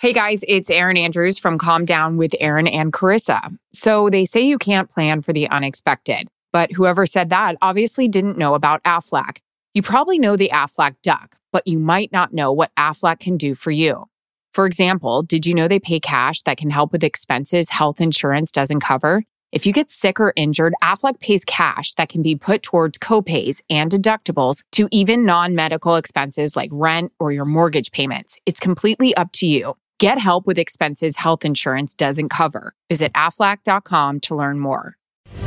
Hey guys, it's Erin Andrews from Calm Down with Erin and Carissa. So they say you can't plan for the unexpected, but whoever said that obviously didn't know about Aflac. You probably know the Aflac Duck, but you might not know what Aflac can do for you. For example, did you know they pay cash that can help with expenses health insurance doesn't cover? If you get sick or injured, Aflac pays cash that can be put towards copays and deductibles to even non-medical expenses like rent or your mortgage payments. It's completely up to you. Get help with expenses health insurance doesn't cover. Visit Aflac.com to learn more.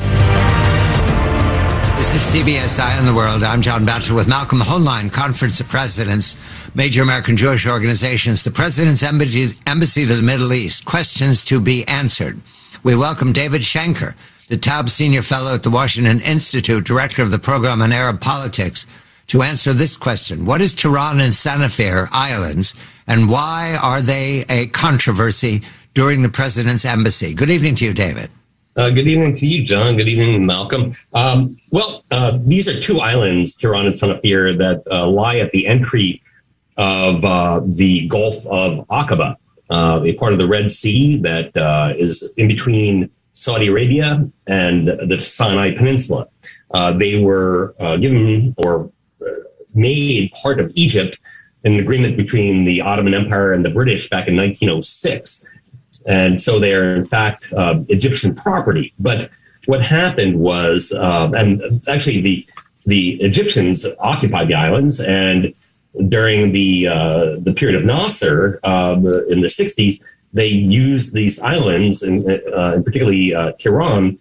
This is CBS Eye on the World. I'm John Batchelor with Malcolm Hoenlein, Conference of Presidents, major American Jewish organizations, the President's Embassy to the Middle East, questions to be answered. We welcome David Shanker, the Taub Senior Fellow at the Washington Institute, Director of the Program on Arab Politics, to answer this question. What is Tiran and Sanafir Islands, and why are they a controversy during the President's embassy? Good evening to you, David. Good evening to you, John. Good evening, Malcolm. These are two islands, Tiran and Sanafir, that lie at the entry of the Gulf of Aqaba, a part of the Red Sea that is in between Saudi Arabia and the Sinai Peninsula. They were given or made part of Egypt in an agreement between the Ottoman Empire and the British back in 1906. And so they are, in fact, Egyptian property. But what happened was, and actually the Egyptians occupied the islands, and during the period of Nasser in the 60s, they used these islands, and particularly Tiran,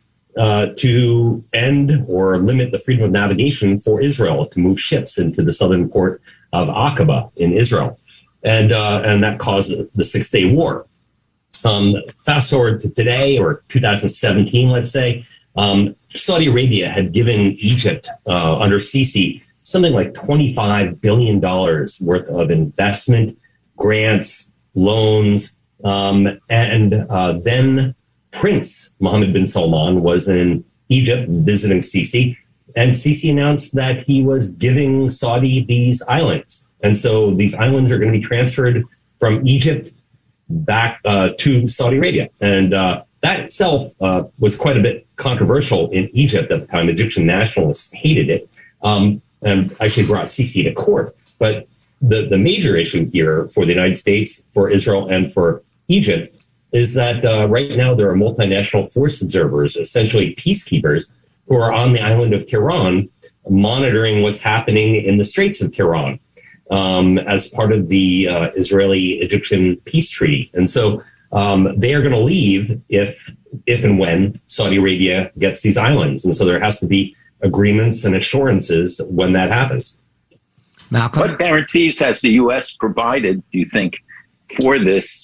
to end or limit the freedom of navigation for Israel to move ships into the southern port of Aqaba in Israel. And that caused the Six-Day War. Fast forward to today, or 2017, let's say, Saudi Arabia had given Egypt under Sisi something like $25 billion worth of investment, grants, loans, and then Prince Mohammed bin Salman was in Egypt visiting Sisi, and Sisi announced that he was giving Saudi these islands. And so these islands are going to be transferred from Egypt back to Saudi Arabia. And that itself was quite a bit controversial in Egypt at the time. Egyptian nationalists hated it and actually brought Sisi to court. But the major issue here for the United States, for Israel, and for Egypt is that right now there are multinational force observers, essentially peacekeepers, who are on the island of Tiran monitoring what's happening in the Straits of Tiran as part of the Israeli-Egyptian peace treaty. And so they are going to leave if and when Saudi Arabia gets these islands. And so there has to be agreements and assurances when that happens. Malcolm? What guarantees has the U.S. provided, do you think, for this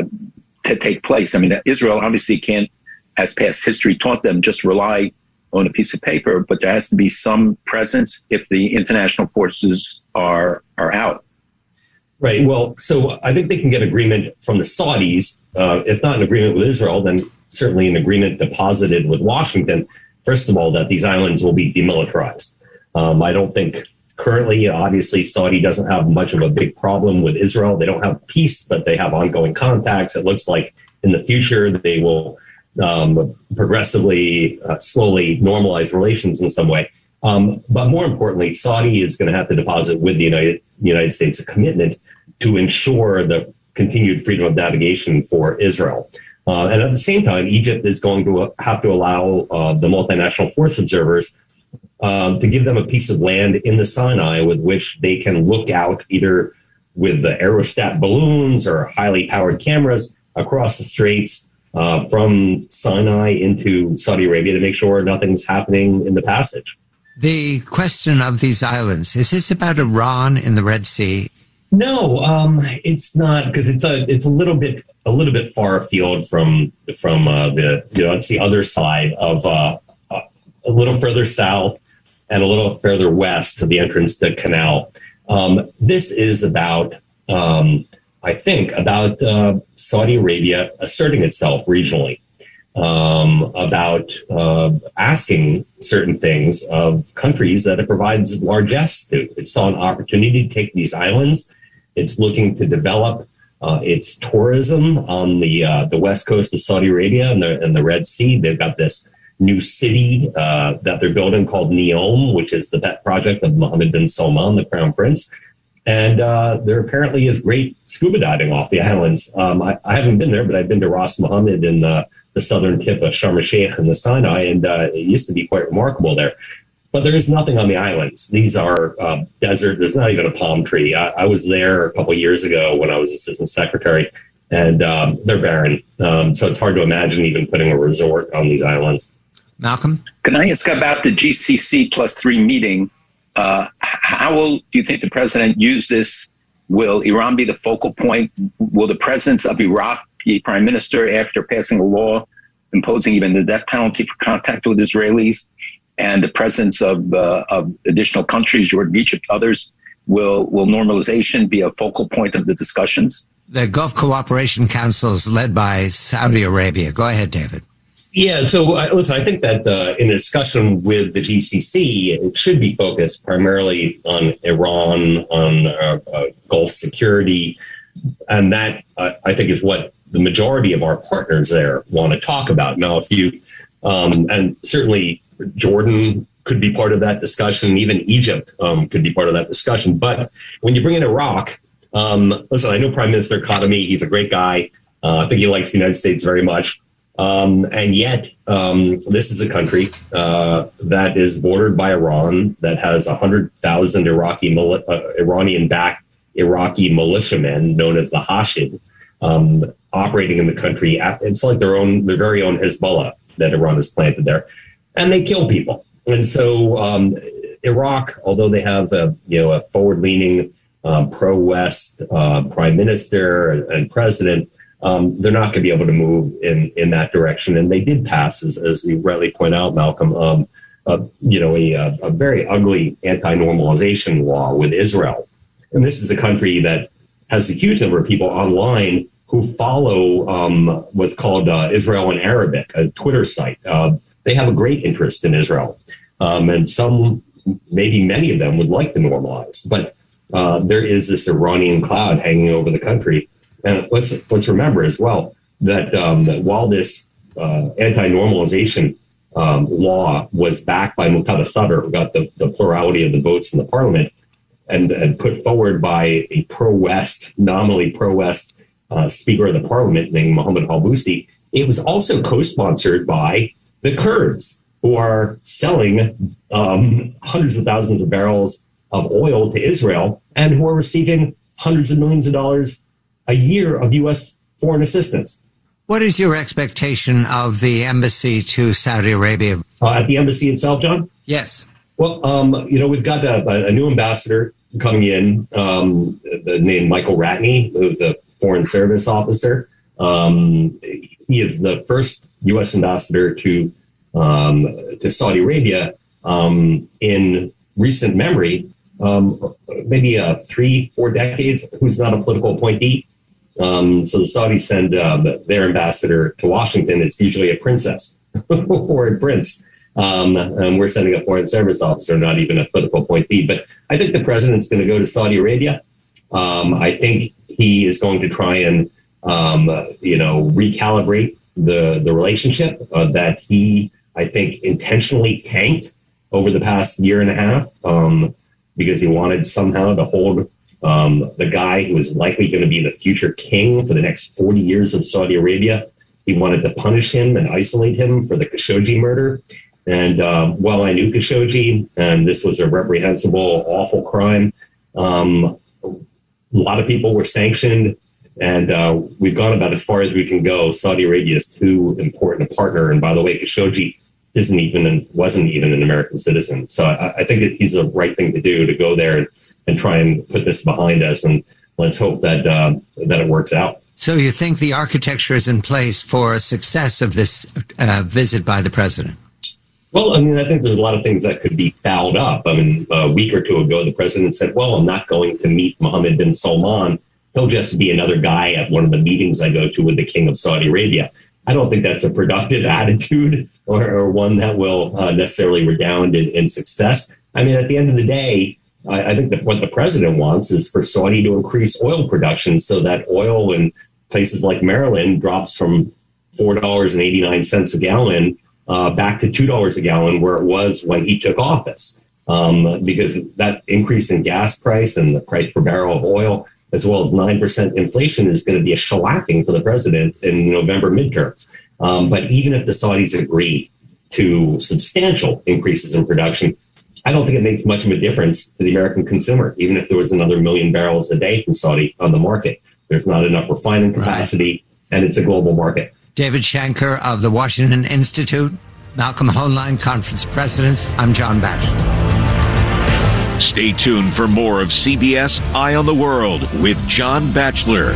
to take place? I mean, Israel obviously can't, as past history taught them, just rely on a piece of paper, but there has to be some presence if the international forces are out. Right. Well, so I think they can get agreement from the Saudis. If not an agreement with Israel, then certainly an agreement deposited with Washington. First of all, that these islands will be demilitarized. I don't think currently, obviously, Saudi doesn't have much of a big problem with Israel. They don't have peace, but they have ongoing contacts. It looks like in the future they will progressively, slowly normalize relations in some way. But more importantly, Saudi is going to have to deposit with the United States a commitment to ensure the continued freedom of navigation for Israel. And at the same time, Egypt is going to have to allow the multinational force observers to give them a piece of land in the Sinai with which they can look out either with the aerostat balloons or highly powered cameras across the straits from Sinai into Saudi Arabia to make sure nothing's happening in the passage. The question of these islands, is this about Iran in the Red Sea? No, it's not, because it's a little bit far afield from it's the other side of a little further south and a little further west to the entrance to Canal. This is about Saudi Arabia asserting itself regionally, about asking certain things of countries that it provides largesse to. It saw an opportunity to take these islands. It's looking to develop It's tourism on the west coast of Saudi Arabia and the Red Sea. They've got this new city that they're building called Neom, which is the pet project of Mohammed bin Salman, the crown prince. And there apparently is great scuba diving off the islands. I haven't been there, but I've been to Ras Mohammed in the southern tip of Sharm el-Sheikh and the Sinai, and it used to be quite remarkable there. But there is nothing on the islands. These are desert. There's not even a palm tree. I was there a couple of years ago when I was assistant secretary, and they're barren. So it's hard to imagine even putting a resort on these islands. Malcolm? Can I ask about the GCC +3 meeting? How do you think the president use this? Will Iran be the focal point? Will the presence of Iraq, the prime minister, after passing a law imposing even the death penalty for contact with Israelis, and the presence of additional countries, Jordan, Egypt, others, will normalization be a focal point of the discussions? The Gulf Cooperation Council is led by Saudi Arabia. Go ahead, David. Yeah, so listen, I think that in a discussion with the GCC, it should be focused primarily on Iran, on Gulf security, and that I think is what the majority of our partners there want to talk about. Now, if you, and certainly Jordan could be part of that discussion, even Egypt could be part of that discussion. But when you bring in Iraq, listen, I know Prime Minister Khatami, he's a great guy. I think he likes the United States very much. And yet, this is a country that is bordered by Iran, that has 100,000 Iranian-backed Iraqi militiamen known as the Hashid, operating in the country. It's like their very own Hezbollah that Iran has planted there, and they kill people. And so, Iraq, although they have a forward-leaning, pro-West prime minister and president, they're not going to be able to move in that direction. And they did pass, as you rightly point out, Malcolm, a very ugly anti-normalization law with Israel. And this is a country that has a huge number of people online who follow what's called Israel in Arabic, a Twitter site. They have a great interest in Israel. And some, maybe many of them, would like to normalize. But there is this Iranian cloud hanging over the country. And let's remember as well that while this anti-normalization law was backed by Muqtada Sadr, who got the plurality of the votes in the parliament, and put forward by a pro-West, nominally pro-West Speaker of the Parliament named Mohammed al-Bousi, it was also co-sponsored by the Kurds, who are selling hundreds of thousands of barrels of oil to Israel and who are receiving hundreds of millions of dollars a year of U.S. foreign assistance. What is your expectation of the embassy to Saudi Arabia? At the embassy itself, John? Yes. Well, we've got a new ambassador coming in, named Michael Ratney, who's a foreign service officer. He is the first U.S. ambassador to Saudi Arabia in recent memory, maybe 3-4 decades, who's not a political appointee. So the Saudis send their ambassador to Washington. It's usually a princess or a prince. And we're sending a foreign service officer, not even a political appointee. But I think the president's going to go to Saudi Arabia. I think he is going to try and, recalibrate the relationship that he, I think, intentionally tanked over the past year and a half because he wanted somehow to hold the guy who is likely going to be the future king for the next 40 years of Saudi Arabia. He wanted to punish him and isolate him for the Khashoggi murder. And while I knew Khashoggi, and this was a reprehensible, awful crime, a lot of people were sanctioned, and we've gone about as far as we can go. Saudi Arabia is too important a partner. And by the way, Khashoggi wasn't even an American citizen. So I think that he's the right thing to do, to go there and try and put this behind us. And let's hope that it works out. So you think the architecture is in place for a success of this visit by the president? Well, I mean, I think there's a lot of things that could be fouled up. I mean, a week or two ago, the president said, well, I'm not going to meet Mohammed bin Salman. He'll just be another guy at one of the meetings I go to with the king of Saudi Arabia. I don't think that's a productive attitude or one that will necessarily redound in success. I mean, at the end of the day, I think that what the president wants is for Saudi to increase oil production so that oil in places like Maryland drops from $4.89 a gallon back to $2 a gallon where it was when he took office. Because that increase in gas price and the price per barrel of oil, as well as 9% inflation, is going to be a shellacking for the president in November midterms. But even if the Saudis agree to substantial increases in production, I don't think it makes much of a difference to the American consumer, even if there was another 1 million barrels a day from Saudi on the market. There's not enough refining capacity, and it's a global market. David Shanker of the Washington Institute, Malcolm Hoenlein, Conference of Presidents. I'm John Batchelor. Stay tuned for more of CBS Eye on the World with John Batchelor.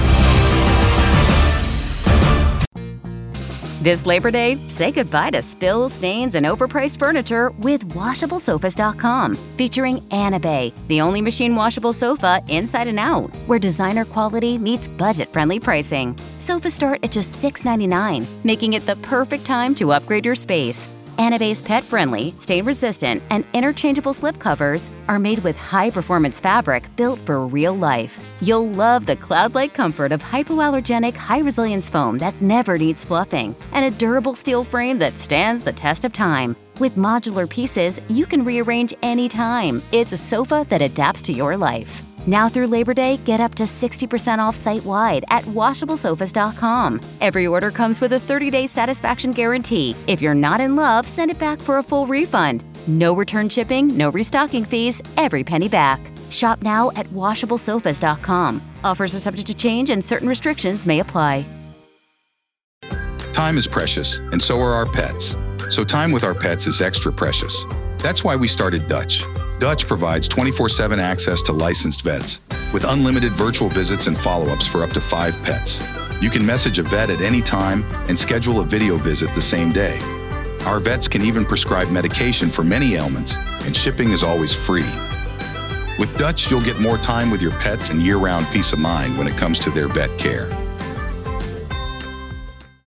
This Labor Day, say goodbye to spills, stains, and overpriced furniture with WashableSofas.com, featuring Anabay, the only machine washable sofa inside and out, where designer quality meets budget-friendly pricing. Sofas start at just $6.99, making it the perfect time to upgrade your space. Anabay's pet-friendly, stain-resistant, and interchangeable slipcovers are made with high-performance fabric built for real life. You'll love the cloud-like comfort of hypoallergenic, high-resilience foam that never needs fluffing, and a durable steel frame that stands the test of time. With modular pieces, you can rearrange anytime. It's a sofa that adapts to your life. Now through Labor Day, get up to 60% off site-wide at WashableSofas.com. Every order comes with a 30-day satisfaction guarantee. If you're not in love, send it back for a full refund. No return shipping, no restocking fees, every penny back. Shop now at WashableSofas.com. Offers are subject to change and certain restrictions may apply. Time is precious, and so are our pets. So time with our pets is extra precious. That's why we started Dutch. Dutch provides 24/7 access to licensed vets with unlimited virtual visits and follow-ups for up to 5 pets. You can message a vet at any time and schedule a video visit the same day. Our vets can even prescribe medication for many ailments, and shipping is always free. With Dutch, you'll get more time with your pets and year-round peace of mind when it comes to their vet care.